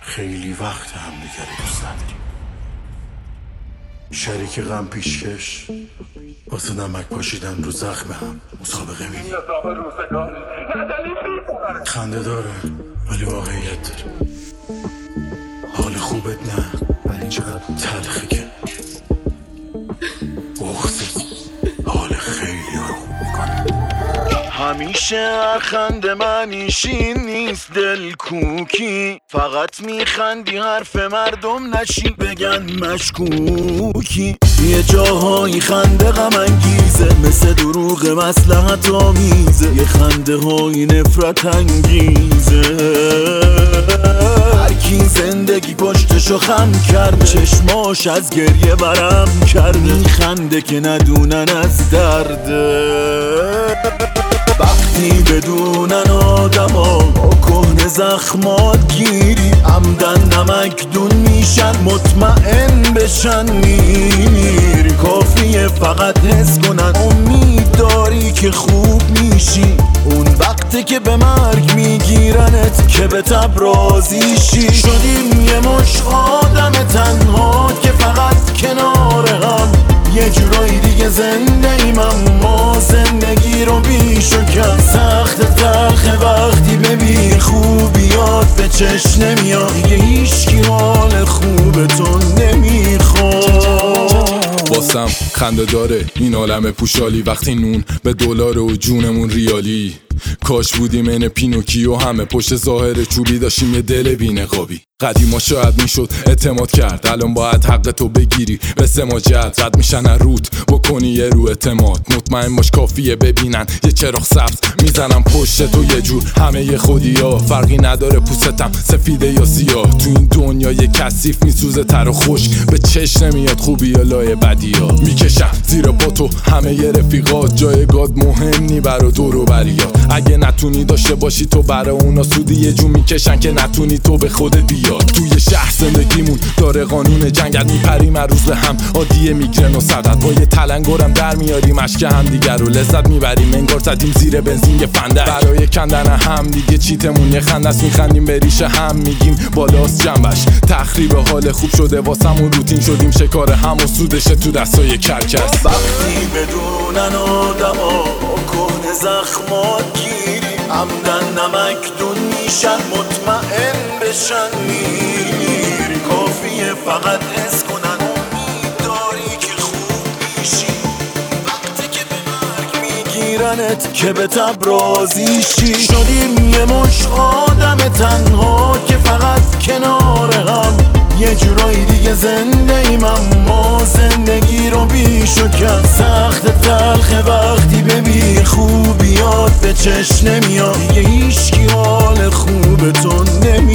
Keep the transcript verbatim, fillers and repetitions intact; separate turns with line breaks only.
خیلی وقت هم دیگر دوست نداریم. شریک غم پیشکش واسه نمک پاشیدن رو زخم هم مسابقه میدیم. خنده داره ولی واقعیت داره. حال خوبت نه ولی چقدر تلخی که بغضت حال خیلی ها رو خوب میکنه. همیشه خنده منیشین نیست دل کوکی، فقط میخندی حرف مردم نشی بگن مشکوکی. یه جاهایی خنده غم انگیزه مثل دروغ مصلحت آمیزه، یه خنده های نفرت انگیزه. هرکی زندگی پشتشو خم کرد، چشماش از گریه برم کرد، میخنده که ندونن از درده. وقتی بدونن آدما با کهنه زخمات گیری، عمدن نمک دون میشن مطمئن بشن میری. کافیه فقط حس کنن امید داری که خوب میشی، اون وقته که به مرگ میگیرنت که به تب راضی شی. شدیم یه مش آدم تنها که فقط کنار هم، یه جورایی دیگه زنده ایم اما زندگی رو بیش و کم. سخت تلخ وقتی ببین خوبیات به چشم نمیاد، دیگه هیچکی حال خوب تو نمیخواد.
واسم خنده داره این عالم پوشالی، وقتی نون به دلار و جونمون ریالی. کاش بودیم این پینوکیو، همه پشت ظاهر چوبی داشتیم یه دل بی‌نقابی. قدیما شاید میشد اعتماد کرد، الان باید حق تو بگیری به سماجت. رد میشن روت بکنی یه رو اعتماد، مطمئن باش کافیه ببینن یه چراغ سبز میزنم پشت تو یه جور. همه یه خودی ها فرقی نداره پوستم سفیده یا سیاه، تو این دنیا یه کثیف میسوزه تر و خشک، به چشم نمیاد خوبی یا لای بدی ها. میکشم زیر پا تو همه یه رفیقات، جایگاه مهم نی برا دور و بریات. اگه نتونی داشته باشی تو برا اونا سودی، یه جو میکشن که نتونی تو به خودت بیاد. توی شهر زندگیمون داره قانون جنگت، میپریم هر روز به هم عادیه میگرن و صدت. با یه تلنگرم در میاریم اشک هم دیگر رو لذت میبریم، انگار زدیم زیر بنزین یه فندک. برای کندن هم دیگه چیتمون یه خندست، میخندیم به ریشه هم میگیم بالاست جنبش. تخریب حال خوب شده واسمون روتین، شدیم شکار هم و سودشه تو دستای کرکس.
وقتی بدونن آدما با کهنه زخمات گیری، عمدن نمک دون میشن مطمئن بشن میری. کافیه فقط حس کنن امید داری که خوب میشی، وقتی که به مرگ میگیرنت که به تب راضی شی. شدیم یه مش آدم تنها که فقط کنار هم، یه جورایی دیگه زنده ایم اما زندگی رو بیش و کم. سخت تلخ وقتی ببین خوبیات به چشم نمیاد، دیگه هیچکی حال خوب تو نمیاد.